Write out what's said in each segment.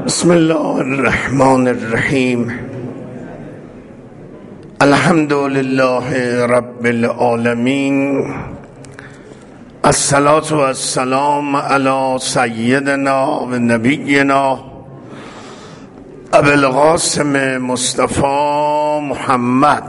بسم الله الرحمن الرحیم. الحمد لله رب العالمین. الصلاة و السلام علی سیدنا و نبینا ابی القاسم مصطفی محمد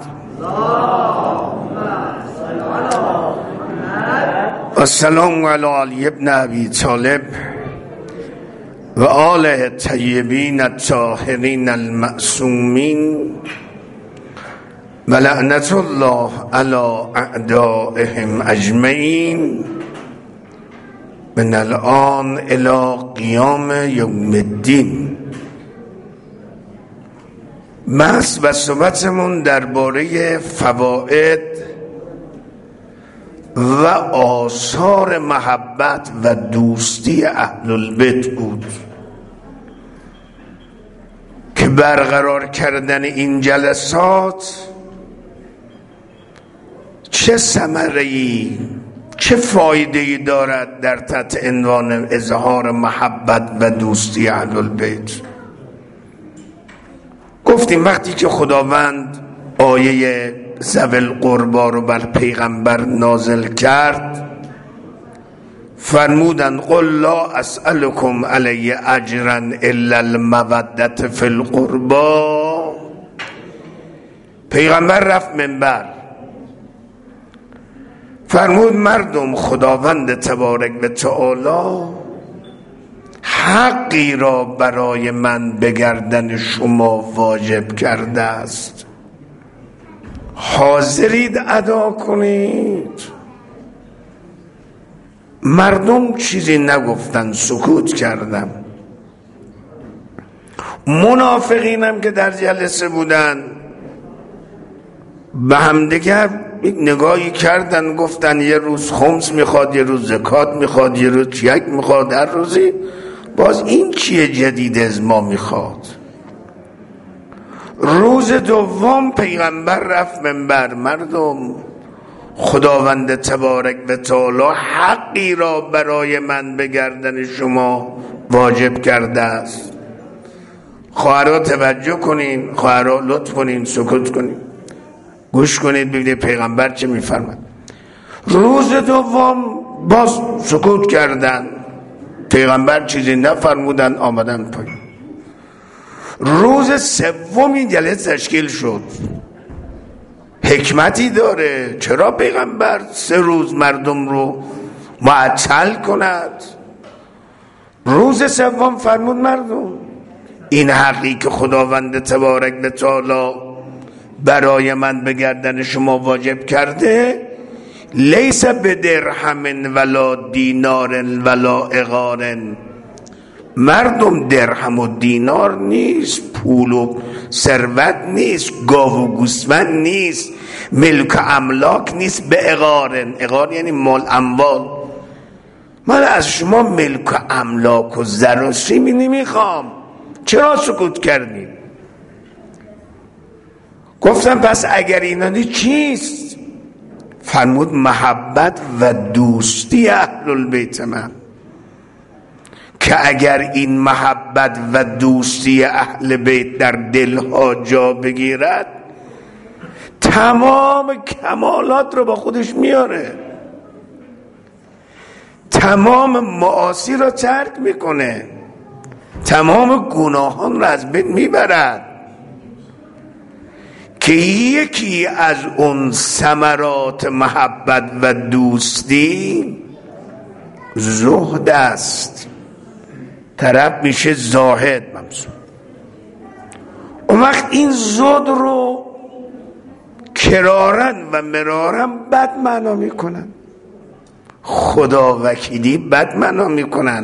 و السلام علی علی ابن ابی طالب و آله الطیبین الطاهرین المعصومین و لعنت الله علی اعدائهم اجمعین من الان الی قیام یوم الدین. بحث و صحبتمون درباره فواید و آثار محبت و دوستی اهل البیت بود که برقرار کردن این جلسات چه ثمره‌ای چه فایده‌ای دارد در تحت عنوان اظهار محبت و دوستی اهل البیت. گفتیم وقتی که خداوند آیه ذوی القربی رو بر پیغمبر نازل کرد فرمودن قل لا اسألكم علی اجرا الا المودة فی القربی. پیغمبر رفت منبر فرمود مردم خداوند تبارک و تعالی حقی را برای من به گردن شما واجب کرده است، حاضرید ادا کنید. مردم چیزی نگفتن، سکوت کردن. منافقین هم که در جلسه بودن به همدیگر نگاهی کردن، گفتن یه روز خمس میخواد، یه روز زکات میخواد، یه روز چیک میخواد، هر روزی باز این چیه جدید از ما میخواد. روز دوم پیغمبر رفت منبر مردم خداوند تبارک و تعالی حقی را برای من به گردن شما واجب کرده است. خواهرها توجه کنین، خواهرها لطف کنین، سکوت کنین، گوش کنید ببینید پیغمبر چه میفرماد. روز دوم باز سکوت کردن، پیغمبر چیزی نفرمودن، آمدن پایین. روز سوم این جلسه تشکیل شد. حکمتی داره، چرا پیغمبر 3 روز مردم رو معطل کند؟ روز سوم فرمود مردم این حقی که خداوند تبارک و تعالی برای من به گردن شما واجب کرده لیس بدرهم ولا دینار ولا عقار. مردم درهم و دینار نیست، پول و ثروت نیست، گاو و گوسفند نیست، ملک و املاک نیست، به عقار. عقار یعنی مال اموال. من از شما ملک و املاک و زر و سیمی نمیخوام، چرا سکوت کردید؟ گفتم پس اگر اینا نیست چیست؟ فرمود محبت و دوستی اهل البیت من، که اگر این محبت و دوستی اهل بیت در دلها جا بگیرد تمام کمالات رو با خودش میاره، تمام معاصی رو ترک میکنه، تمام گناهان رو از بین میبرد. که یکی از اون ثمرات محبت و دوستی زهد است. طرف میشه زاهد ممسون. اون وقت این زهد رو کرارن و مرارن بد معنا میکنن، خدا وکیلی بد معنا میکنن.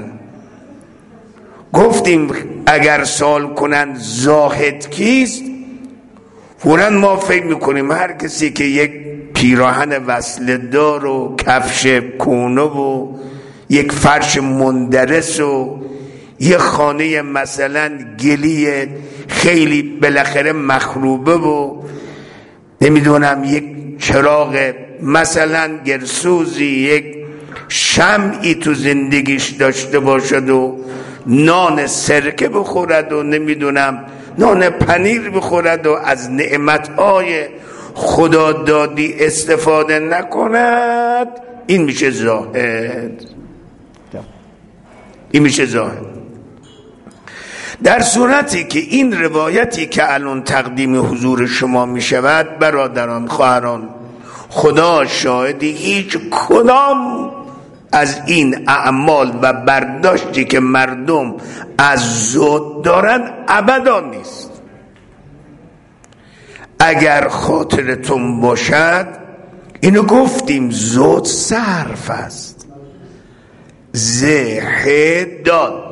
گفتیم اگر سوال کنن زاهد کیست، فوراً ما فکر میکنیم هر کسی که یک پیراهن وصله دار و کفش کونه و یک فرش مندرس و یه خانه مثلا گلی خیلی بالاخره مخروبه و نمیدونم یک چراغ مثلا گرسوزی، یک شمعی تو زندگیش داشته باشد و نان سرکه بخورد و نمیدونم نان پنیر بخورد و از نعمتهای خدا دادی استفاده نکند، این میشه زاهد. این میشه زاهد. در صورتی که این روایتی که الان تقدیم حضور شما میشود برادران خواهران، خدا شاهدی هیچ کدام از این اعمال و برداشتی که مردم از زهد دارن ابدا نیست. اگر خاطرتون باشد اینو گفتیم، زهد سه حرف است، زهد.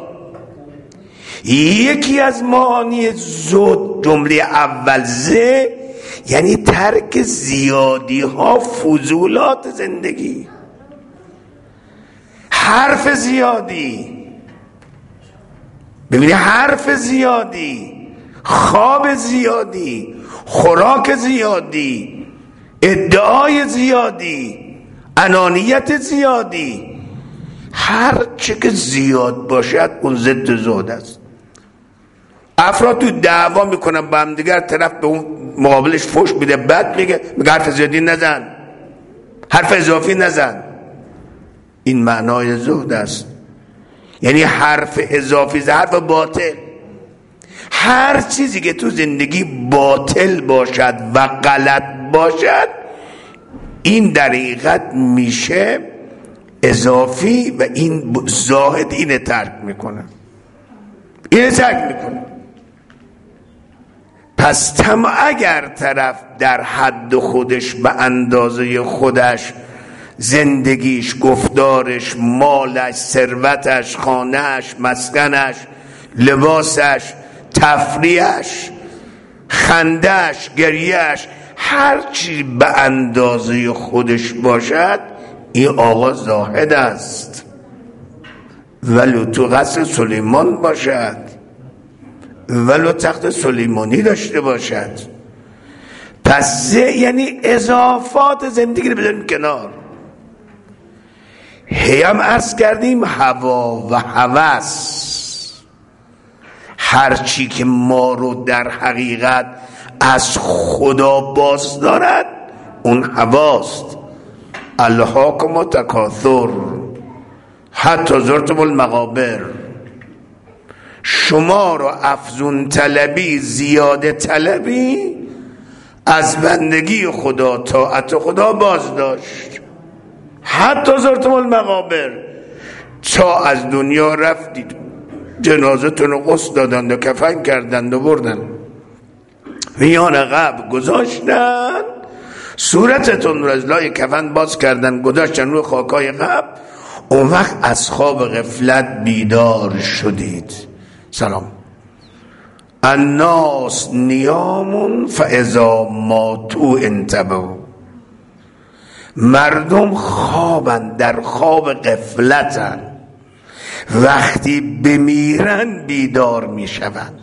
یکی از معانی زهد جمله اول یعنی ترک زیادی ها، فضولات زندگی، حرف زیادی، ببینی حرف زیادی، خواب زیادی، خوراک زیادی، ادعای زیادی، انانیت زیادی، هر چه که زیاد باشد اون ضد زهد است. افراد تو دعوا میکنن با هم دیگر، طرف به اون مقابلش فحش میده، بد میگه حرف زیادی نزن، حرف اضافی نزن. این معنای زهد است، یعنی حرف اضافی، حرف باطل. هر چیزی که تو زندگی باطل باشد و غلط باشد، این در حقیقت میشه اضافی و این زاهد اینه ترک میکنه، اینه ترک میکنه. پس اگر طرف در حد خودش، به اندازه خودش، زندگیش، گفتارش، مالش، ثروتش، خانهش، مسکنش، لباسش، تفریحش، خندش، گریهش، هر چی به اندازه خودش باشد، این آقا زاهد است. ولو تو قصر سلیمان باشد، ولو تخت سلیمانی داشته باشد. پس یعنی اضافات زندگی رو بذاریم کنار. هم عرض کردیم هوا و هوس، هر چی که ما رو در حقیقت از خدا باز دارد اون هواست. الهاکم التکاثر حتی زرتم المقابر. شما رو افزون طلبی، زیاده طلبی از بندگی خدا، طاعت خدا باز داشت. حتی زرتم المقابر، تا از دنیا رفتید جنازتون رو غسل دادند و کفن کردند و بردن، میان قبر گذاشتن، صورتتون رو از لای کفن باز کردن گذاشتن روی خاکای قبر. اون وقت از خواب غفلت بیدار شدید. سلام. الناس نیام فاذا ماتوا انتبهوا. مردم خوابن، در خواب غفلتن، وقتی بمیرن بیدار میشون.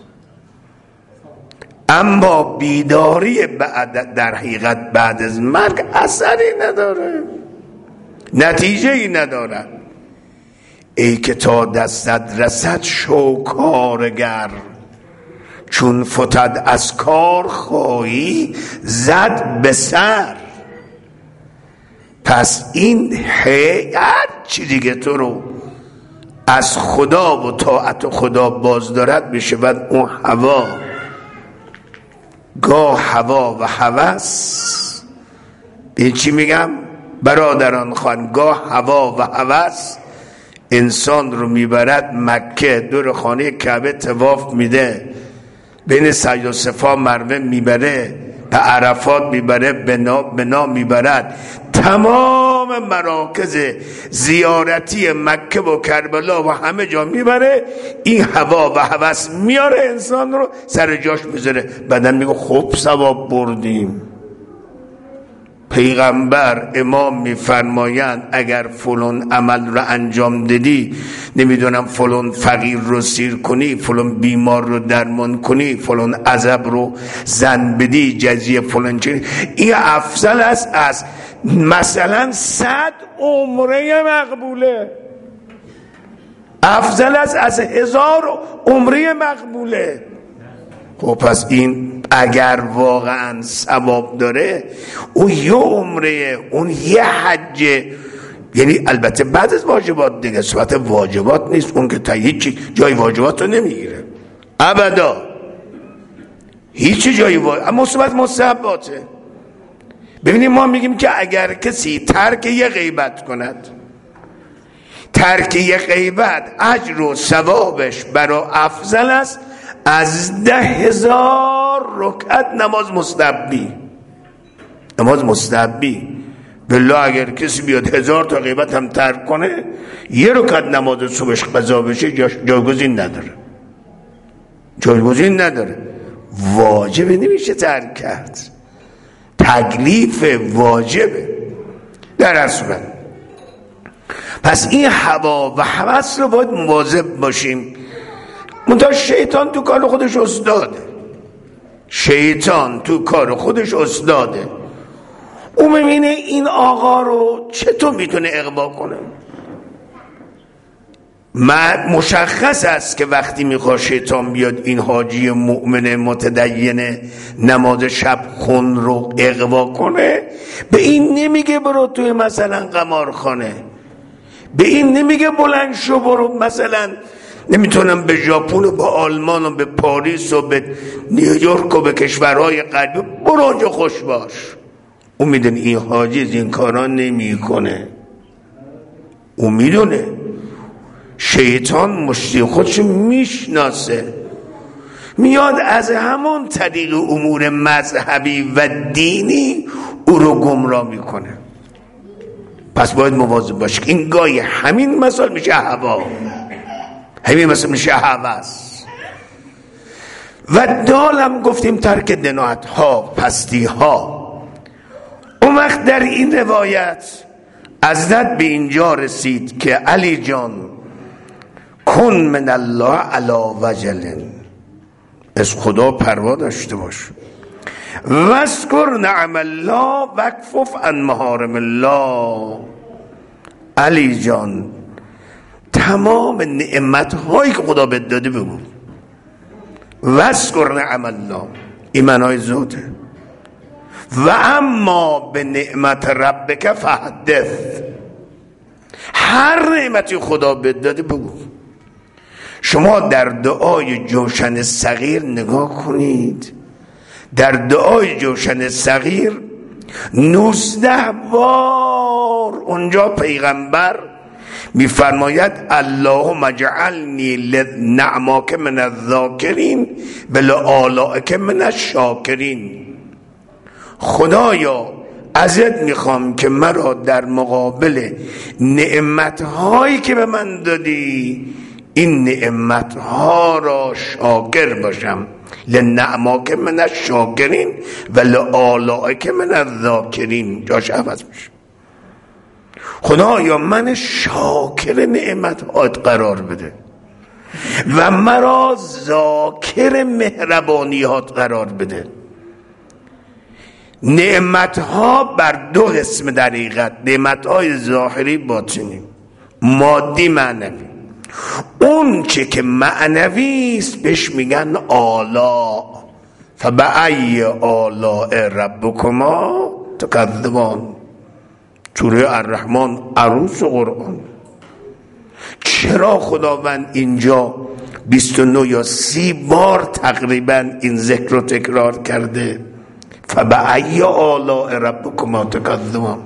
اما بیداری بعد، در حقیقت بعد از مرگ اثری نداره، نتیجه ای نداره. ای که تا دستت رسد شو کارگر، چون فتد از کار خواهی زد به سر. پس این هر چیزی که تو رو از خدا و طاعت خدا باز دارد بشود اون هوا. گاه هوا و هوس، این چی میگم برادران خان، گاه هوا و هوس انسان رو میبرد مکه، دور خانه کعبه طواف میده، بین سعی و صفا مروه میبره، به عرفات میبره، بنا میبرد، تمام مراکز زیارتی مکه و کربلا و همه جا میبره. این هوا و هوس میاره انسان رو سر جاش میذاره. بعدن میگه خب ثواب بردیم. پیغمبر امام میفرمایند اگر فلان عمل رو انجام دادی، نمیدونم فلان فقیر رو سیر کنی، فلان بیمار رو درمان کنی، فلان عزب رو زن بدی، جزیه فلان چی، این افضل است از مثلا 100 عمره مقبوله. افضل است از 1000 عمره مقبوله. خب پس این اگر واقعا ثواب داره، اون یه عمره، اون یه حجه، یعنی البته بعد از واجبات دیگه، صفت واجبات نیست، اون که تا هیچی جای واجبات رو نمیگیره ابدا، هیچی جای اما صفت مستحباته. ببینید ما میگیم که اگر کسی ترک یه غیبت کند، ترک یه غیبت اجر و ثوابش برای افضل است از 10,000 رکعت نماز مستحبی. نماز مستحبی بالله اگر کسی بیاد 1000 تا غیبت هم ترک کنه، یه رکعت نماز صبحش قضا بشه جایگزین نداره، جایگزین نداره، واجبه، نمیشه ترک کرد، تکلیف واجبه در هر صورت. پس این هوا و هوس رو باید مواظب باشیم. منتها شیطان تو کار خودش استاده، شیطان تو کار خودش استاده، او میبینه این آقا رو چطور میتونه اغوا کنه. مشخص است که وقتی میخواد شیطان بیاد این حاجی مؤمن متدین نماز شب خون رو اغوا کنه، به این نمیگه برو توی مثلا قمارخانه، به این نمیگه بلند شو برو مثلا نمیتونم به ژاپن و به آلمان و به پاریس و به نیویورک و به کشورهای غربی برو اونجا خوش باش. اون میدونه این حاجی از این کارا نمیکنه، اون میدونه شیطان مشتی خودشو میشناسه، میاد از همون طریق امور مذهبی و دینی او رو گمراه میکنه. پس باید مواظب باش. این گاهی همین مثال میشه هوا، همین مثال میشه هوس. و دالم گفتیم ترک دناعت ها، پستی ها. اون وقت در این روایت حضرت به اینجا رسید که علی جان کن من الله علی وجل، از خدا پروا داشته باش، واذکر نعم الله واکفف عن محارم الله. علی جان تمام نعمت هایی که خدا بهت داده بگو، واذکر نعم الله، ایمانای ذاته، و اما به نعمت ربک فحدث، هر نعمتی خدا بهت داده بگو. شما در دعای جوشن صغیر نگاه کنید، در دعای جوشن صغیر 19 بار اونجا پیغمبر میفرماید اللهم اجعلنی لنعماک من الذاکرین و لآلائک من الشاکرین. خدایا ازت میخوام که مرا در مقابل نعمتهایی که به من دادی این نعمتها را شاکر باشم، لنعماک من الشاکرین و لآلائک من الذاکرین. جاش عوض میشه، خدایا من شاکر نعمتهات قرار بده و مرا ذاکر مهربانیات قرار بده. نعمتها بر 2 قسم در حقیقت، نعمتهای ظاهری باطنی، مادی معنوی. اون چه که معنوی است بهش میگن آلا، فبأی آلاء ربکما تکذبان. سوره الرحمن عروس قرآن. چرا خداوند اینجا 29 یا 30 بار تقریبا این ذکر رو تکرار کرده؟ فبأی آلاء ربکما تکذبان.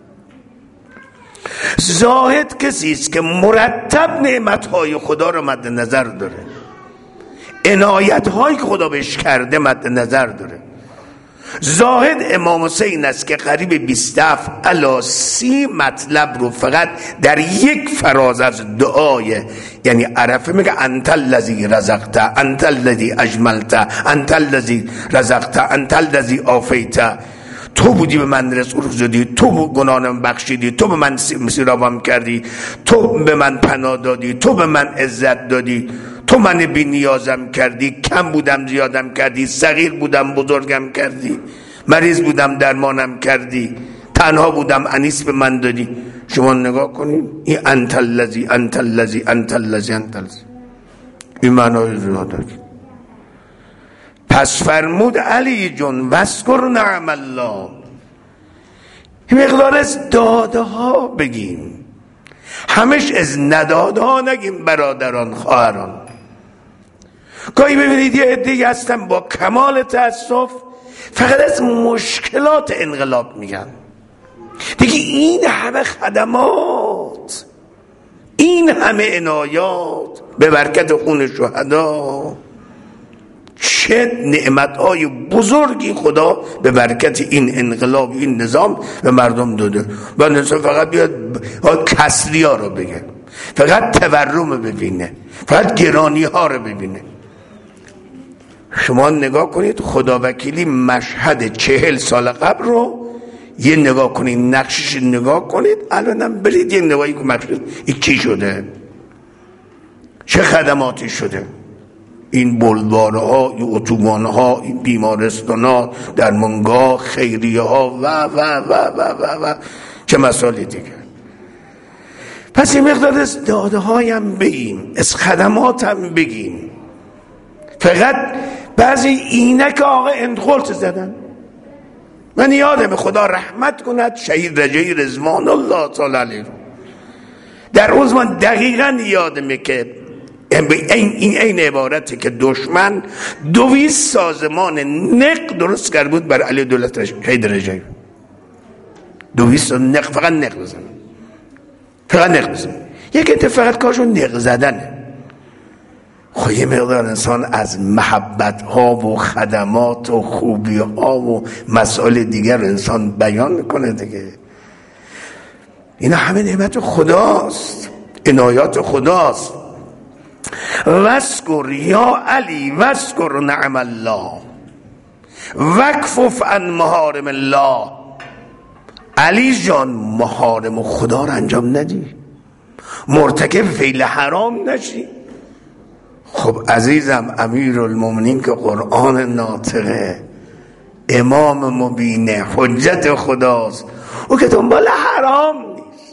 زاهد کسی است که مرتب نعمتهای خدا رو مد نظر داره، عنایت‌هایی که خدا بهش کرده مد نظر داره. زاهد امام حسین است که قریب 27 الی 30 مطلب رو فقط در یک فراز از دعای یعنی عرفه میگه انت الذی رزقت، انت الذی اجملت، انت الذی رزقت، انت الذی عافیت. تو بودی به من رزق دادی، تو گناهانم بخشیدی، تو به من مسیرابم کردی، تو به من پناه دادی، تو به من عزت دادی، تو من بی نیازم کردی، کم بودم زیادم کردی، صغیر بودم بزرگم کردی، مریض بودم درمانم کردی، تنها بودم انیس به من دادی. شما نگاه کنید این انت الذی انت الذی انت الذی انت الذی این معنای زیاد داره. پس فرمود علی جون واذکر نعم الله، این مقدار از داده ها بگیم، همش از نداده ها نگیم برادران خواهران. گاهی ببینید یه عده‌ای هستن با کمال تأسف فقط از مشکلات انقلاب میگن. دیگه این همه خدمات، این همه عنایات به برکت خون شهدا، چه نعمتهای بزرگی خدا به برکت این انقلاب این نظام به مردم داده. و انسان فقط بیاد کسری ها رو بگه، فقط تورم ببینه، فقط گرانی ها رو ببینه. شما نگاه کنید خدا وکیلی مشهد 40 سال قبل رو یه نگاه کنید، نقشش نگاه کنید، الانم برید یه نگاهی که مشهد این کی شده، چه خدماتی شده، این بلوارها، این اتوبانها، این بیمارستانها، درمانگاه، خیریه ها و و و و و و چه مسائل دیگه. پس این مقدار از داده هایم بگیم، از خدمات هم بگیم. فقط بعضی اینک آقا اندخلت زدن. من یادم خدا رحمت کند شهید رجایی رضوان الله تعالی علیه در اون زمان دقیقا یادمه که این عبارتی که دشمن 200 سازمان نق درست کرده بود بر علی دولت شهید رجایی. 200 نق، فقط نق بزن، فقط نق بزن. یکی فقط کارشون نق زدنه. خب یه مقدار انسان از محبت ها و خدمات و خوبی ها و مسائل دیگر انسان بیان میکنه دیگه. اینا همه نعمت خداست، عنایات خداست. واذکر یا علی واذکر نعم الله وکفف عن محارم الله. علی جان محارم خدا رو انجام ندی، مرتکب فعل حرام نشی. خب عزیزم امیرالمومنین که قرآن ناطقه، امام مبینه، حجت خداست، او که دنبال حرام نیست.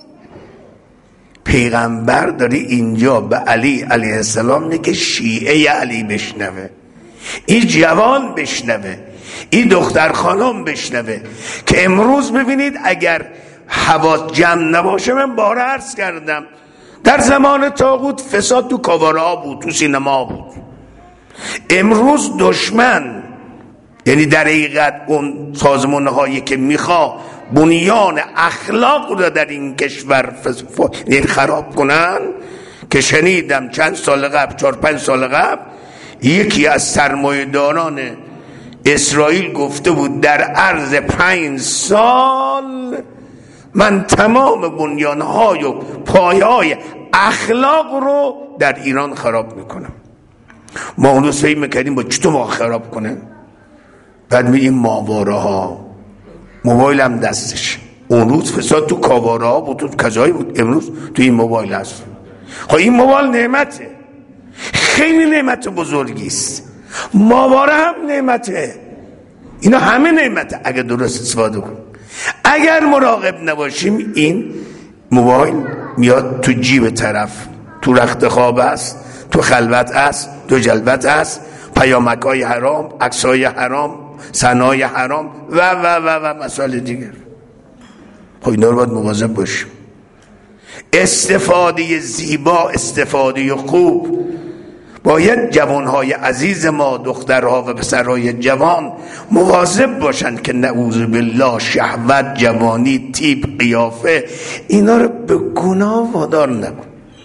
پیغمبر داری اینجا به علی علیه السلام میگه که شیعه علی بشنوه، این جوان بشنوه، این دختر خانم بشنوه که امروز ببینید اگر حواس جمع نباشه، من باره عرض کردم در زمان طاغوت فساد تو کاوارها بود، تو سینما بود. امروز دشمن، یعنی در حقیقت اون سازمان هایی که میخوا بنیان اخلاق رو در این کشور خراب کنن، که شنیدم چند سال قبل، 4-5 سال قبل، یکی از سرمایه‌داران اسرائیل گفته بود در عرض 5 سال من تمام بنیانهای و پایه‌های اخلاق رو در ایران خراب میکنم. ما اون روز فکر میکردیم با چطور ما خراب کنه، بعد میگیم ماواره ها، موبایل هم دستش. اون روز فساد تو کاواره ها بود، تو کجایی بود، امروز تو این موبایل هست. خب این موبایل نعمته، خیلی نعمت بزرگی است. ماواره هم نعمته، اینا همه نعمته اگر درست استفاده کنیم. اگر مراقب نباشیم این موبایل میاد تو جیب طرف، تو رخت خواب است، تو خلوت است، تو جلوت است، پیامک‌های حرام، عکس‌های حرام، صنایع حرام و و و و مسائل دیگر. خب اینا رو باید مواظب باشیم. استفاده زیبا، استفاده خوب. باید جوانهای عزیز ما، دخترها و پسرهای جوان مواظب باشند که نعوذ بالله شهوت، جوانی، تیپ، قیافه اینا رو به گناه وادار نکن.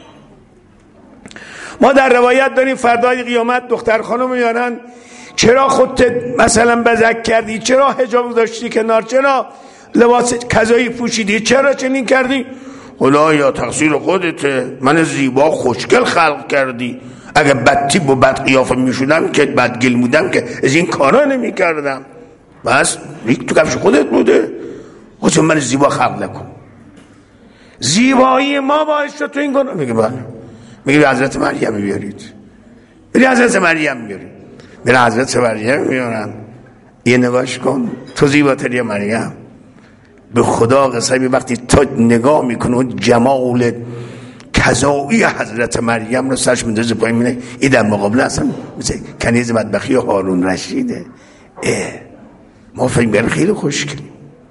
ما در روایت داریم فردای قیامت دختر خانم میارن، چرا خودت مثلا بزک کردی، چرا حجاب داشتی کنار، چرا لباس کذایی پوشیدی، چرا چنین کردی؟ خدایا تقصیر خودته، من زیبا خوشگل خلق کردی. اگه بدتیب و بد قیافه میشودم که بدگل بودم که از این کارا نمی کردم. بس ریک تو کفش خودت بوده، خودت من زیبا خلق نکن. زیبایی ما باعث شد تو این گناه. میگه بله. میگه حضرت مریم بیارید، بری حضرت مریم بیارید، بری حضرت مریم میارن، یه نگاش کن تو زیباتری مریم. به خدا قسمی وقتی تا نگاه میکنه اون جمال کذایی حضرت مریم رو سرش میندازه پایین میینه این در مقابل اصلا مثل کنیز مطبخی هارون رشیده. ما فکر خیلی خوشگلیم.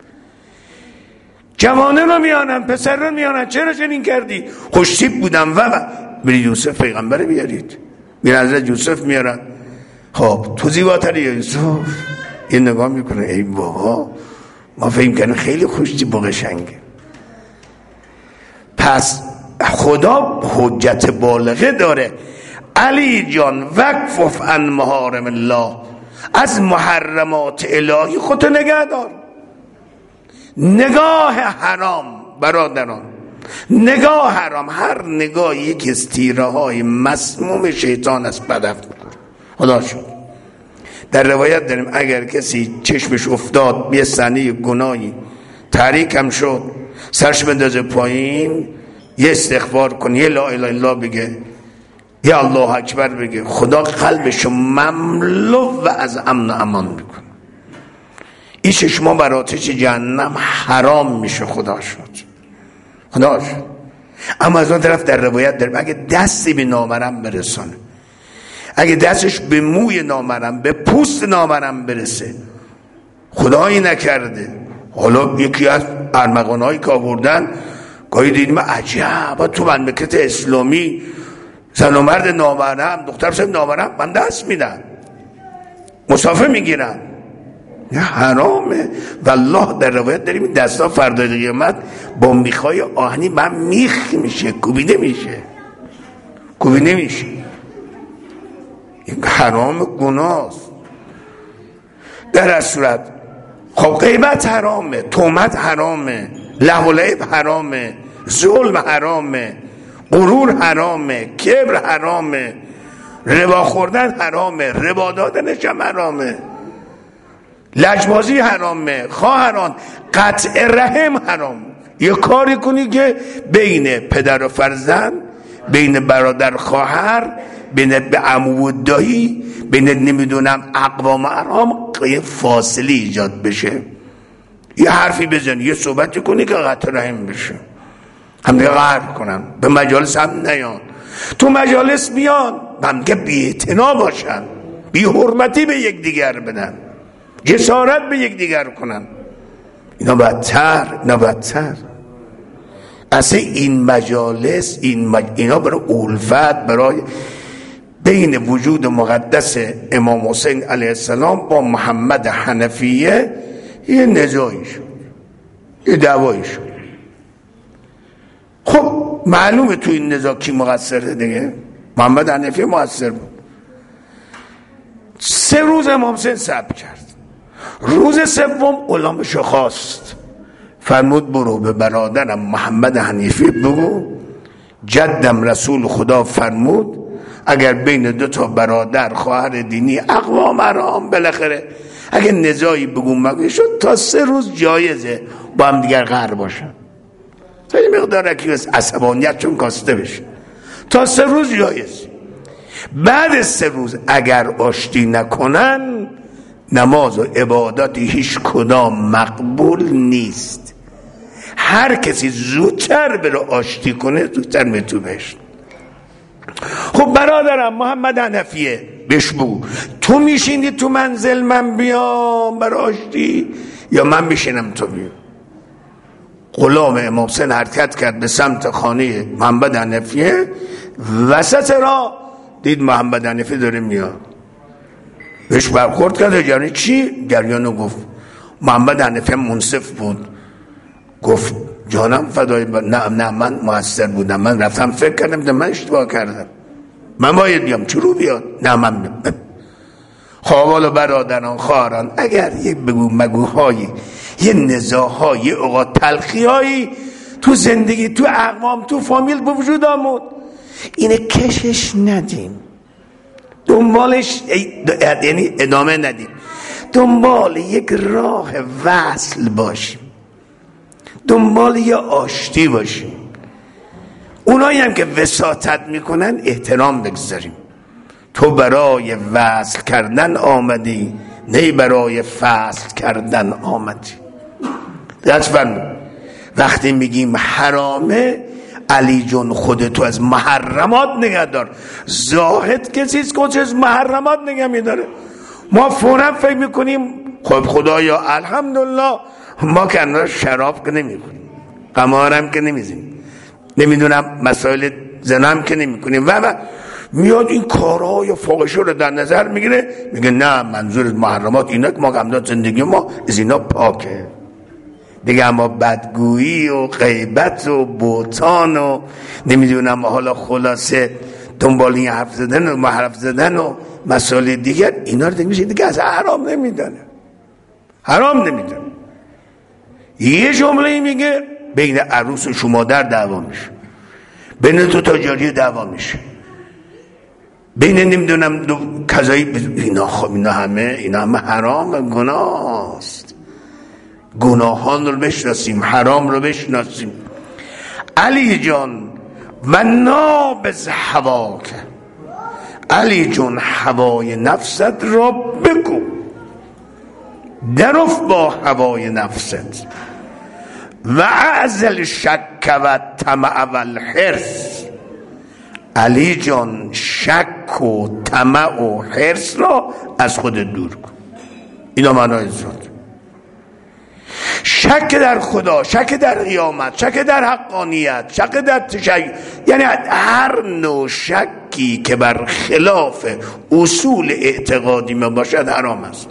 جوانه رو میانن، پسر رو میانن، چرا چنین کردی؟ خوشتیپ بودم و برید یوسف پیغمبر بیارید. میرن حضرت یوسف میارن. خب تو زیباتری یا یوسف؟ این نگاه میکنه ای بابا ما فهم کنیم خیلی خوشتیپ و قشنگه. پس خدا حجت بالغه داره. علی جان وقف عن محارم الله، از محرمات الهی خودتو نگه دار. نگاه حرام برادران، نگاه حرام، هر نگاه یکی از تیره های مسموم شیطان است. بدف خدا شد. در روایت داریم اگر کسی چشمش افتاد به صحنه گناهی تاریک هم شد، سرش بندازه پایین، یه استغفار کنه، یه لا اله الا الله بگه، یا الله اکبر بگه، خدا قلبشو مملو و از امن و امان میکنه. این چشما بر آتش جهنم حرام میشه. خدا شد. اما از اون طرف در روایت داریم اگه دستی به نامرم برسانه، اگه دستش به موی نامرم، به پوست نامرم برسه، خدایی نکرده. حالا یکی از ارمغانهایی که آوردن گاهی دیدیم عجب تو مملکت اسلامی زن و مرد نامرم، دختر پسر نامرم من دست میدن، مسافه میگیرن. نه حرامه. والله در روایت داریم این دستا فردای قیامت با میخای آهنی من میخ میشه، کوبیده میشه. این حرام گناست. در از صورت خب غیبت حرامه، تهمت حرامه، لهو و لعب حرامه، ظلم حرامه، غرور حرامه، کبر حرامه، ربا خوردن حرامه، ربا دادنش هم حرامه، لجبازی حرامه، خواهران قطع رحم حرام. یه کاری کنی که بین پدر و فرزند، بین برادر خواهر، بین عمو و دایی، بین نمیدونم اقوام حرام فاصله ایجاد بشه. یه حرفی بزنی، یه صحبتی کنی که قطع رحم بشه، هم دیگه قهر کنن، به مجالس هم نیان. تو مجالس میان هم دیگه بی‌اعتنا باشن، بی حرمتی به یک دیگر بدن، جسارت به یک دیگر کنن. اینا بدتر. اصلا این مجالس اینا برای الفت، برای بین وجود مقدس امام حسین علیه السلام با محمد حنفیه یه نزاعی شد، یه دعوایی شد. خب معلومه تو این نزاع کی مقصره دیگه؟ محمد حنفیه مقصر بود. 3 روز امام حسین صبر کرد. روز سوم غلامشو خواست، فرمود برو به برادرم محمد حنیفی بگو جدم رسول خدا فرمود اگر بین 2 تا برادر خواهر دینی اقوام حرام بالاخره اگر نزاعی بگو مگو شد تا 3 روز جایزه با هم دیگر قهر باشن، تا این مقدار که عصبانیت چون کاسته بشه، تا 3 روز جایز. بعد 3 روز اگر آشتی نکنن نماز و عبادت هیچ کدام مقبول نیست. هر کسی زودتر بره آشتی کنه زودتر میتو بهش. خب برادرم محمد حنفیه بهش بگو تو میشینی تو منزل من بیام برای آشتی یا من میشینم تو بیام. غلام امام حسین حرکت کرد به سمت خانه محمد حنفیه، وسط را دید محمد حنفی داره میاد، بهش برخورد کرد. یعنی چی؟ جریانو گفت. محمد حنفی منصف بود، گفت جانم فدای نه من مقصر بودم، من رفتم فکر کردم من اشتباه کردم، من باید بیام. چرا بیاد؟ نه من خوابال برادران خواهران اگر یک بگو مگوهایی، یه نزاع‌های، یه اوقات تلخی‌هایی تو زندگی، تو اقوام، تو فامیل به وجود آمد، اینه کشش ندیم، دنبالش یعنی ادامه ندیم، دنبال یک راه وصل باشیم، دنبال یه آشتی باشیم. اونایی هم که وساطت میکنن احترام بگذاریم. تو برای وصل کردن آمدی، نه برای فصل کردن آمدی. لطفاً وقتی میگیم حرامه، علی جون خودتو از محرمات نگه دار. زاهد کسیست که از محرمات نگه میداره. ما فوراً فکر میکنیم خب خدایا الحمدلله ما کنار شراب که نمیخوریم، قمارم که نمیزیم، نمیدونم مسائل زنم که نمیکنیم و میاد این کارهای فاحشه رو در نظر میگیره، میگه نه منظور محرمات اینه که ما قمداد زندگی ما از اینا پاکه دیگه. اما بدگویی و غیبت و بهتان و نمیدونم حالا خلاصه دنبال این حرف زدن و محرف زدن و مسائل دیگر، اینا رو دیگه از حرام نمیدانه، حرام نمیدانه. یه جمله میگه بین عروس و شمادر دعوا میشه، بین تو تاجاری دعوا میشه، بین نمیدونم دو کذایی، اینا همه حرام، گناه است. گناهان رو بشناسیم، حرام رو بشناسیم. علی جان و نابز هواک، علی جون هوای نفست را بگو، درف با هوای نفست و اعزل شک و طمع و الحرص. علی جان شک و طمع و حرص را از خود دور کن. اینا معنای زاد. شک در خدا، شک در قیامت، شک در حقانیت، شک در تشیع، یعنی هر نوع شکی که بر خلاف اصول اعتقادی ما باشد حرام است.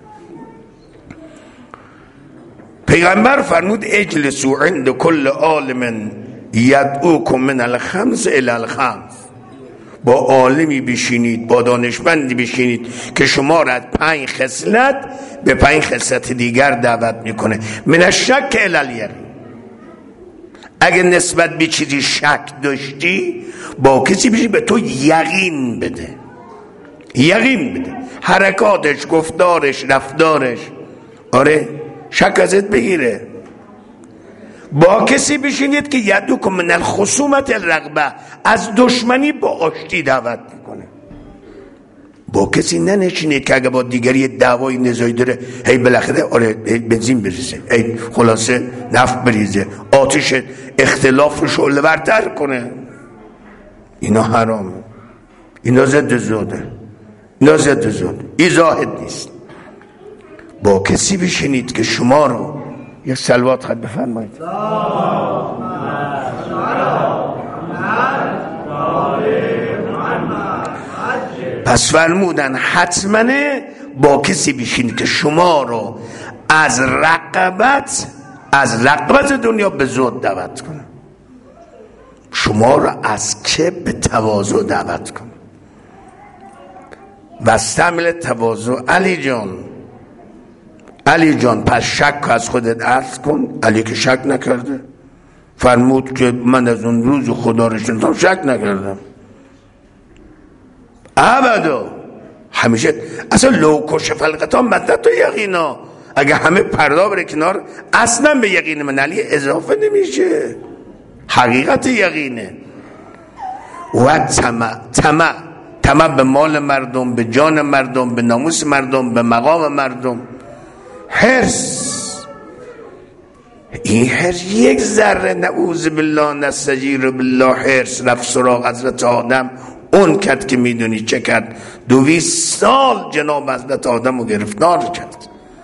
پیغمبر فرمود اجلسوا عند کل عالم یدعوکم من الخمس الی الخمس. با عالمی بشینید، با دانشمندی بشینید که شما را از 5 خصلت به 5 خصلت دیگر دعوت میکنه. من الشک الی الیقین. اگه نسبت به چیزی شک داشتی، با کسی بشی به تو یقین بده، یقین بده، حرکاتش، گفتارش، رفتارش، آره شک ازت بگیره. با کسی بشینید که یدعوکم من الخصومت الرغبه، از دشمنی با آشتی دعوت میکنه. با کسی ننشینید که اگه با دیگری دعوای نزاعی داره هی بالاخره آره بنزین بریزه، هی خلاصه نفت بریزه، آتش اختلاف رو شعله ورتر کنه. اینا حرامه، اینا ضد زوده، اینا ضد زوده، این زاهد نیست. با کسی بشینید که شما رو یک صلوات خط بفرمایید. پس فرمودن حتما با کسی بشینید که شما رو از رقبت دنیا به زهد دعوت کنه، شما رو از که به تواضع دعوت کنه. واستعمل تواضع. علی جان پس شک از خودت عرض کن. علی که شک نکرده فرمود که من از اون روز خدا رو شناختم شک نکردم ابدا، همیشه. اصلا لو کشف الغطا مدت و یقینا، اگه همه پردا بره کنار اصلا به یقین من علی اضافه نمیشه، حقیقت یقینه. و طمع به مال مردم، به جان مردم، به ناموس مردم، به مقام مردم. حرص، این حرص یک ذره نعوذ بالله نستجیر بالله حرص رفت سراغ حضرت آدم. اون کد که میدونی چه کرد، 200 سال جناب حضرت آدم رو گرفتار کرد.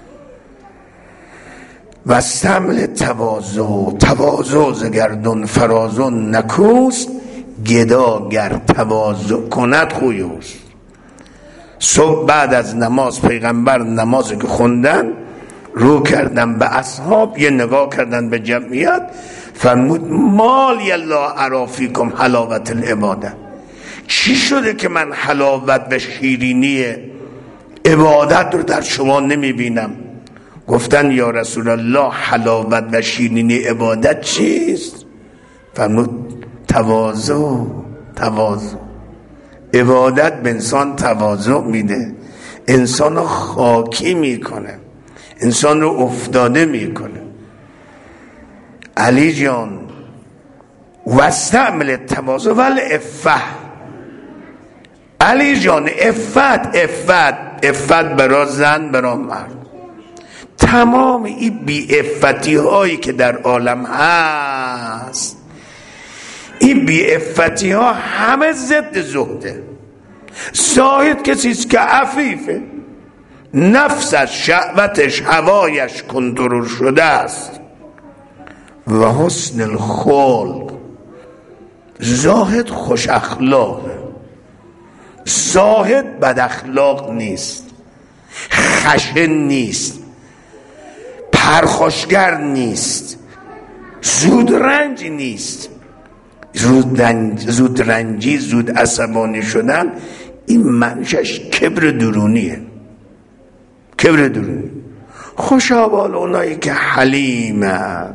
و استعمل تواضع زگردون فرازون نکوست، گدا گر تواضع کند خوی اوست. صبح بعد از نماز پیغمبر نمازی که خوندن رو کردن به اصحاب، یه نگاه کردن به جمعیت، فرمود مالی الله ارافیکم حلاوت العباده. چی شده که من حلاوت و شیرینی عبادت رو در شما نمی بینم؟ گفتن یا رسول الله حلاوت و شیرینی عبادت چیست؟ فرمود تواضع. عبادت به انسان تواضع میده، انسان رو خاکی میکنه، انسان رو افتاده میکنه. علی جان واستعمل التواضع والعفة. علی جان عفت برای زن برای مرد، تمام این بی‌عفتی هایی که در عالم هست، این بی‌عفتی ها همه ضد زهده. زاهد کسی است که عفیفه، نفسش، شهوتش، هوایش کنترل شده است. و حسن الخلق، زاهد خوش اخلاقه، زاهد بد اخلاق نیست، خشن نیست، پرخاشگر نیست، زود رنج نیست. زود رنجی، زود عصبانی شدن، این منشش کبر درونیه، کبر درونی. خوشا بال اونایی که حلیمن،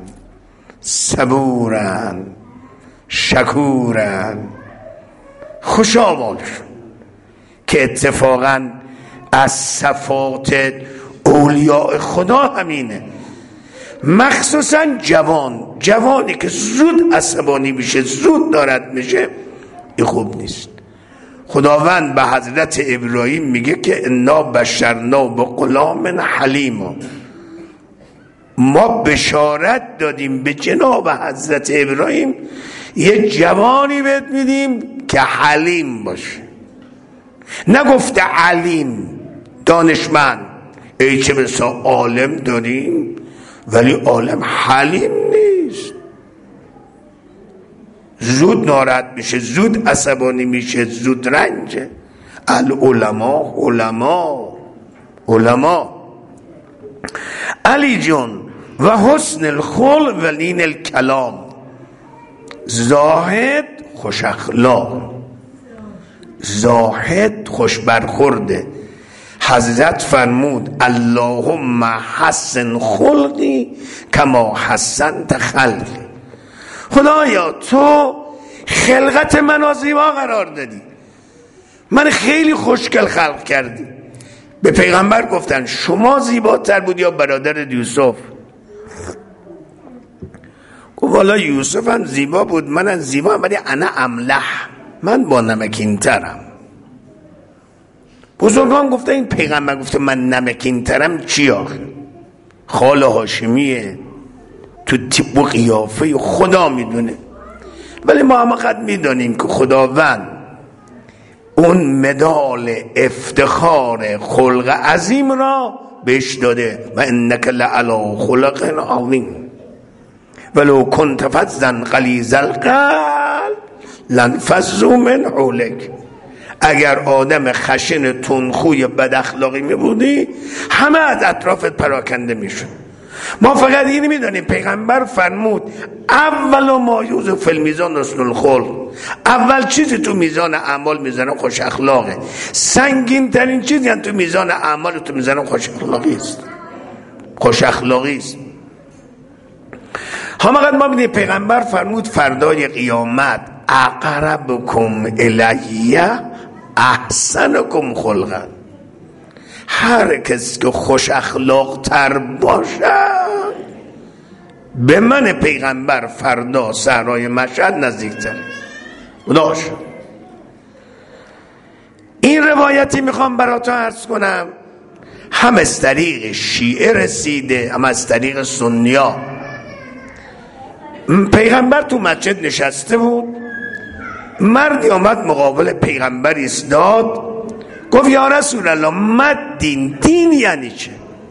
صبورن، شکورن، خوشا بالشون که اتفاقا از صفات اولیاء خدا همینه. مخصوصا جوانی که زود عصبانی میشه، زود ناراحت میشه، این خوب نیست. خداوند به حضرت ابراهیم میگه که انا بشرنا بغلام حلیم، ما بشارت دادیم به جناب حضرت ابراهیم یه جوانی بهت میدیم که حلیم باشه. نگفته علیم، دانشمند. ای چه بسا عالم داریم ولی عالم حلیم نیست، زود ناراحت میشه، زود عصبانی میشه، زود رنجه. علما علی جون و حسن الخلق و لین الکلام، زاهد خوش اخلاق، زاهد خوش برخورده. حضرت فرمود اللهم حسن خلقی کما حسنت خلقی. خدایا تو خلقت منو زیبا قرار دادی، من خیلی خوشگل خلق کردی. به پیغمبر گفتن شما زیباتر بود یا برادر یوسف؟ گفت والا یوسف هم زیبا بود، منم زیبا، ولی انا املح، من با نمکین ترم. بزرگان گفته این پیغمبر گفته من نمکین ترم چی آخه؟ خال هاشمیه، تو تیپ و قیافه خدا میدونه. ولی ما هم قد میدونیم که خداوند اون مدال افتخار خلق عظیم را بهش داده و انک لعلی خلق عظیم ولو کنت فظا غلیظ القلب لانفضوا من حولک. اگر آدم خشن تندخوی بد اخلاقی می بودی همه از اطرافت پراکنده میشد. ما فقط اینی میدونیم پیغمبر فرمود اول ما یوزف فی المیزان حسن الخلق، اول چیزی تو میزان اعمال میزنه خوش اخلاقه. سنگین ترین چیزی هم تو میزان اعمال تو میزنه خوش اخلاقی است، خوش اخلاقی است. همقدر ما میدونیم پیغمبر فرمود فردای قیامت اقربکم الیه احسنکم خلقا. هر کسی که خوش اخلاق تر باشد به من پیغمبر فردا صحرای مشهد نزدیکتر. خداش این روایتی میخوام براتون عرض کنم، هم از طریق شیعه رسیده هم از طریق سنیا. پیغمبر تو مسجد نشسته بود، مردی آمد مقابل پیغمبر ایستاد، گفت یا رسول الله مد دین یعنی چه؟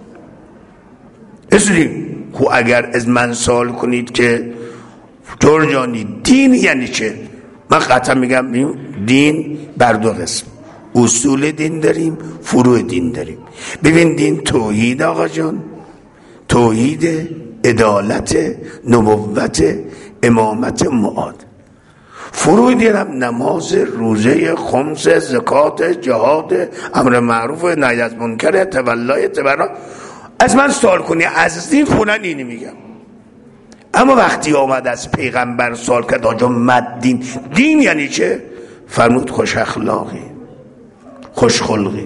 اسلیم خو اگر از من سوال کنید که جورجانی دین یعنی چه، من قطعا میگم دین بر دو قسم، اصول دین داریم، فروع دین داریم. ببین دین توحید آقا جان، توحید، عدالت، نبوت، امامت، معاد. فروع دین هم نماز، روزه، خمس، زکات، جهاد، امر معروف، نهی از منکر، تولای تبرع. از من سوال کنی از دین خونن اینی میگم. اما وقتی آمد از پیغمبر سوال کرد آجا مد دین یعنی چه؟ فرمود خوش اخلاقی، خوش خلقی.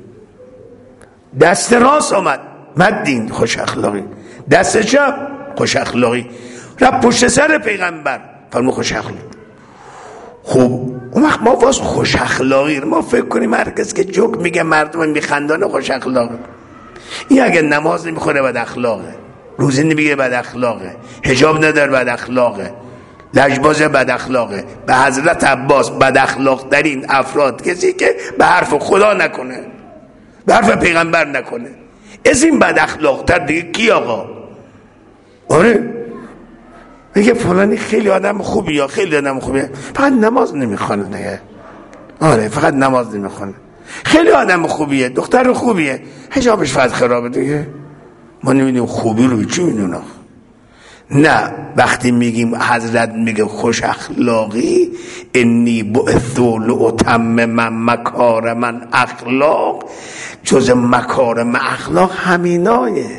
دست راست آمد مد دین خوش اخلاقی، دست چپ خوش اخلاقی. رفت پشت سر پیغمبر فرمود خوش اخلاقی. خب اون وقت ما باز خوش اخلاقی ما فکر کنیم هر کس که جوک میگه مردم میخندانه خوش اخلاقی. این اگه نماز نمیخوره بد اخلاقه، روزه نمیگه بد اخلاقه، حجاب نداره بد اخلاقه، لجباز بد اخلاقه. به حضرت عباس بد اخلاق ترین افراد کسی که به حرف خدا نکنه، به حرف پیغمبر نکنه. از این بد اخلاق تر دیگه کی آقا؟ آره میگه فلانی خیلی آدم خوبی یا خیلی آدم خوبیه، فقط نماز نمیخونه دیگه. آره فقط نماز نمیخونه. خیلی آدم خوبیه، دختر خوبیه، حجابش فقط خرابه دیگه. ما نمیدونیم خوبی رو چی میدونه. نه، وقتی میگیم حضرت میگه خوش اخلاقی، انی بعثت لاتمم مکارم اخلاق، جز مکارم اخلاق همینایه.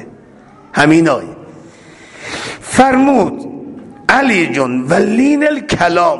فرمود علی جون ولین الکلام،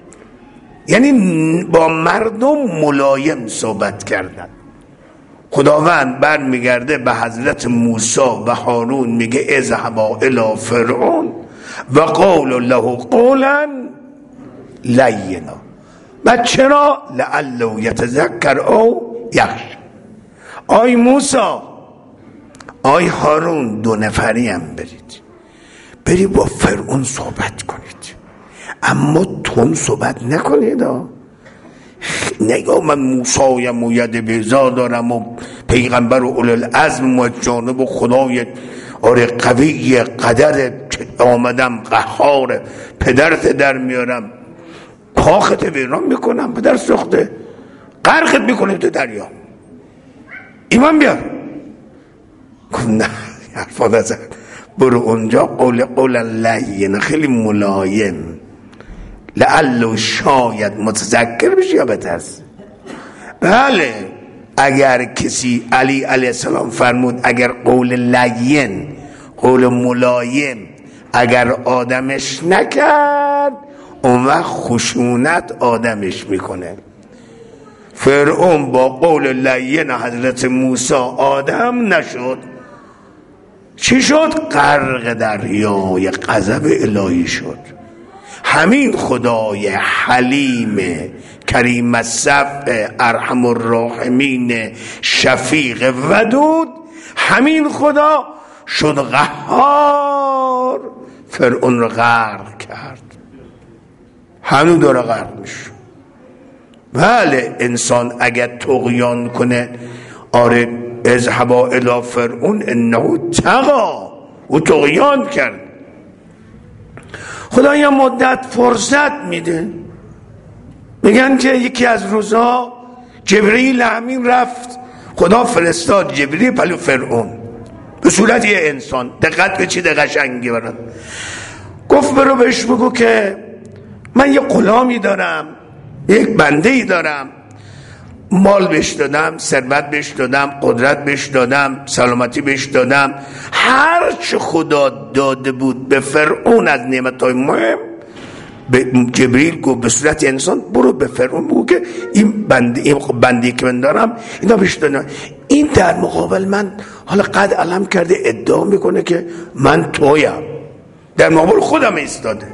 یعنی با مردم ملایم صحبت کردن. خداوند بر میگرده به حضرت موسی و هارون میگه اذهبا الی فرعون و قول له قولا لینا. و چرا؟ لعله یتذکر او یخشی. آی موسی، آی هارون، 2 نفری هم برید با فرعون صحبت کنید، اما تون صحبت نکنید. نگاه من موسایم و ید بیضا دارم و پیغمبر و اولوالعزم و جانب و خدای قوی قدر آمدم قهار پدرت در میارم، کاخت ویران میکنم، پدر سخته غرقت میکنم تو دریا، ایمان بیار. گفت نه حرفا نزن، برو اونجا قولا لینا، خیلی ملایم، لعله شاید متذکر بشی یا بترس. بله اگر کسی، علی علیه السلام فرمود اگر قول لین، قول ملایم اگر آدمش نکرد، اون وقت خشونت آدمش میکنه. فرعون با قول لین حضرت موسی آدم نشد، چی شد؟ غرق دریای غضب الهی شد. همین خدای حلیم کریم الصفح ارحم الراحمین شفیق ودود، همین خدا شد قهار، فرعون رو غرق کرد، هنوز داره غرق میشه. بله انسان اگر طغیان کنه، آره اذهبا الی فرعون انه طغی، او طغیان کرد. خدا یه مدت فرصت میده. میگن که یکی از روزها جبرئیل امین رفت، خدا فرستاد جبرئیل پلو فرعون به صورت یه انسان. دقت به چی قشنگی برن. گفت برو بهش بگو که من یه غلامی دارم، یک بنده‌ای دارم، مال بهش دادم، ثروت بهش دادم، قدرت بهش دادم، سلامتی بهش دادم، هر چه خدا داده بود به فرعون از نعمت‌های مهم. به جبریل گفت به صورت انسان برو به فرعون بگو که این بندی که من دارم اینا بهش دادم. این در مقابل من حالا قد علم کرده ادعا میکنه که من تویم، در مقابل خودم ایستاده.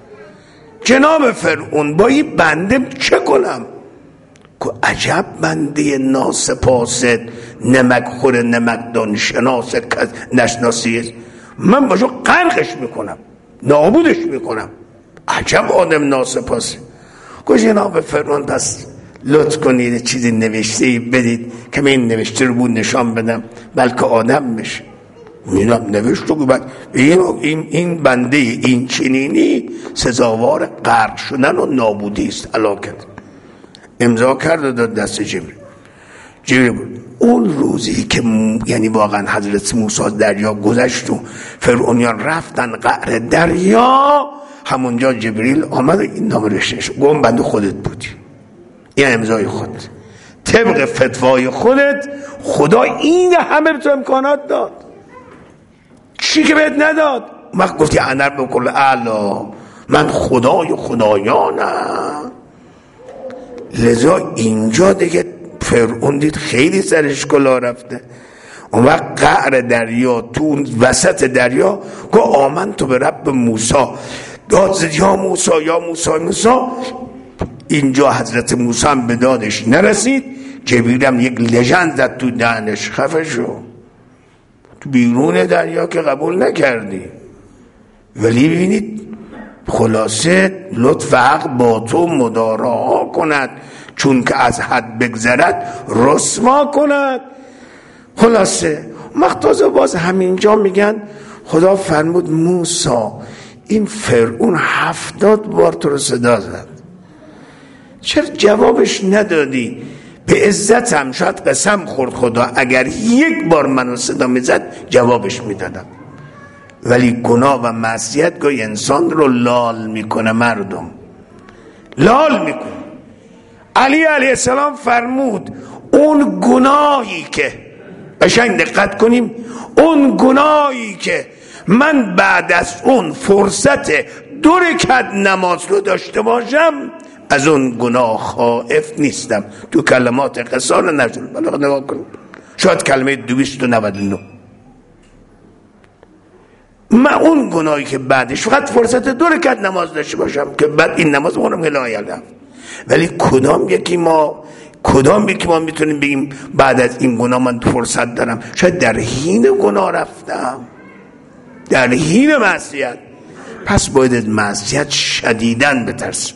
جناب فرعون با این بنده چه کنم؟ که عجب بنده ناسپاست، نمک خور نمکدان شناس نشناسیست، من باشو غرقش میکنم، نابودش میکنم. عجب آدم ناسپاسه. که جناب فرعون پس لطف کنید چیزی نوشته بدید که من این نوشته رو بود نشان بدم بلکه آدم میشه. میدونم نوشت رو بعد این بنده این چنینی سزاوار غرق شدن و نابودی است. علاکت امضا کرد و داد دست جبریل بود. اون روزی که یعنی واقعا حضرت موسی دریا گذشت و فرعونیان رفتن قعر دریا، همونجا جبریل آمد و این نام رشتش گفت بنده خودت بودی، این امضای خود، طبق فتوای خودت خدا این همه تو امکانات داد، چی که بهت نداد؟ وقت گفتی انا بکل اعلا، من خدای خدایانم. لذا اینجا دیگه فرعون دید خیلی سرش کلا رفته. اون وقت قعر دریا، تو وسط دریا گفت آمنت به رب موسی، داد زد یا موسی یا موسی موسی. اینجا حضرت موسی هم به دادش نرسید، جبریل هم یک لژند زد تو دهنش، خفه شو. تو بیرون دریا که قبول نکردی، ولی ببینید خلاصه لطف حق با تو مدارا کند، چون که از حد بگذرد رسوا کند. خلاصه مختصر باز همینجا میگن خدا فرمود موسی این فرعون 70 بار تو رو صدا زد، چرا جوابش ندادی؟ به عزتم شاید قسم خورد خدا اگر یک بار منو صدا میزد جوابش میدادم. ولی گناه و معصیت گاهی انسان رو لال میکنه، مردم لال میکنه. علی علیه السلام فرمود اون گناهی که، قشنگ دقت کنیم، اون گناهی که من بعد از اون فرصت 2 رکعت نماز رو داشته باشم از اون گناه خائف نیستم. تو کلمات قصار نجل بلا نگاه کنیم، شاید کلمه 299 من اون گناهی که بعدش فقط فرصت 2 رکعت نماز داشته باشم که بعد این نماز اونم هلایلم. ولی کدام یکی ما میتونیم بگیم بعد از این گناه من فرصت دارم؟ شاید در حین گناه رفتم، در حین معصیت. پس باید از معصیت شدیداً بترسیم.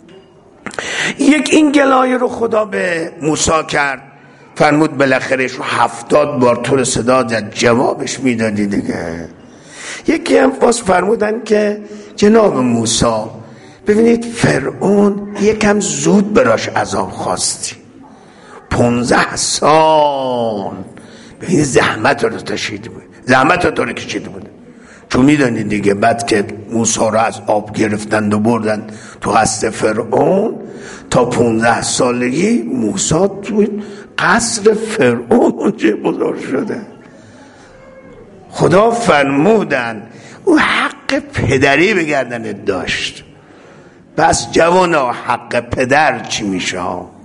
یک این گلایه رو خدا به موسی کرد، فرمود بالاخره 70 بار تو رو صدا زد، جوابش میدادی دیگه. یکی هم باز فرمودن که جناب موسی ببینید فرعون یکم زود براش عذاب خواستی، 15 سال ببینید زحمت رو کشیده بود، زحمت رو کشیده بود. چون میدونید دیگه بعد که موسی رو از آب گرفتند و بردن تو قصر فرعون، تا 15 سالگی موسی تو قصر فرعون اونجا بزرگ شده. خدا فرمودن او حق پدری به گردنت داشت. بس جوانا حق پدر چی میشه؟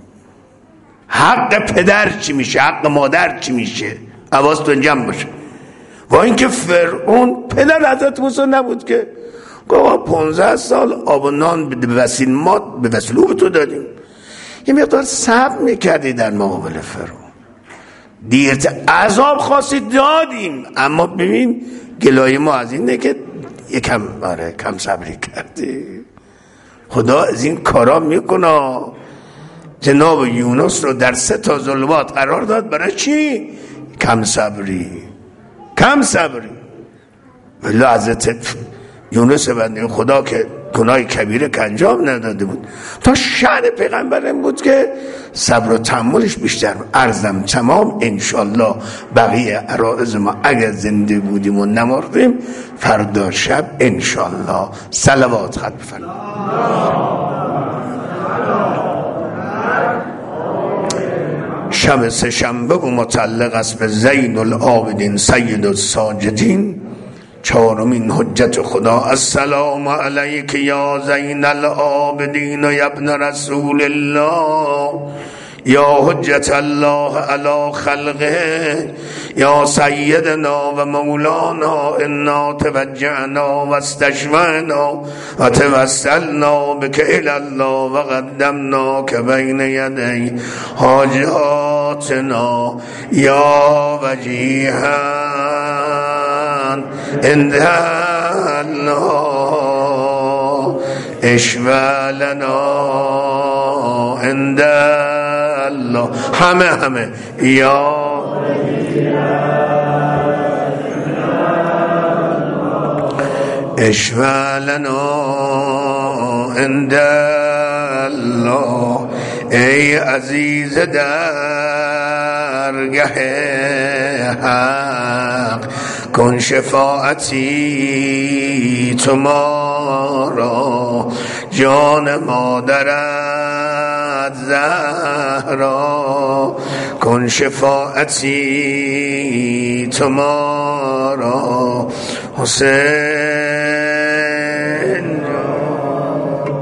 حق پدر چی میشه؟ حق مادر چی میشه؟ حواستون جمع باشه. و اینکه فرعون پدر حضرت موسی نبود که گفت 15 سال آب و نان به وسیله ما به وسیله به تو دادیم، یه مقدار صبر میکردی در مقابل فرعون، دیرت عذاب خواستید دادیم. اما ببین گلایه ما از اینه که یکم کم صبری کردی. خدا از این کارا میکنه. جناب یونس رو در 3 تا ظلمات قرار داد، برای چی؟ کم صبری. ولی حضرت یونس بنده خدا که گناه کبیره که انجام نداده بود، تا شأن پیغمبر این بود که صبر و تحملش بیشتر. عرضم تمام، انشالله بقیه عرائض ما اگر زنده بودیم و نمردیم فردا شب انشالله صلوات ختم بفرمایید. شب 3 شنبه و متعلق است به زین العابدین سید الساجدین، 4مین حجت خدا. السلام علیک یا زین العابدین و ابن رسول الله، یا حجت الله علی خلقه، یا سیدنا و مولانا، انا توجهنا و استشفعنا و توسلنا بک الی الله و قدمناک بین یدی حاجاتنا یا وجیها عند الله، اشفع لنا عند الله. همه یا اشفع لنا عند الله. ای عزیز درگه حق، کن شفاعتی تو ما را، جان مادرت زهرا، کن شفاعتی تو ما را. حسین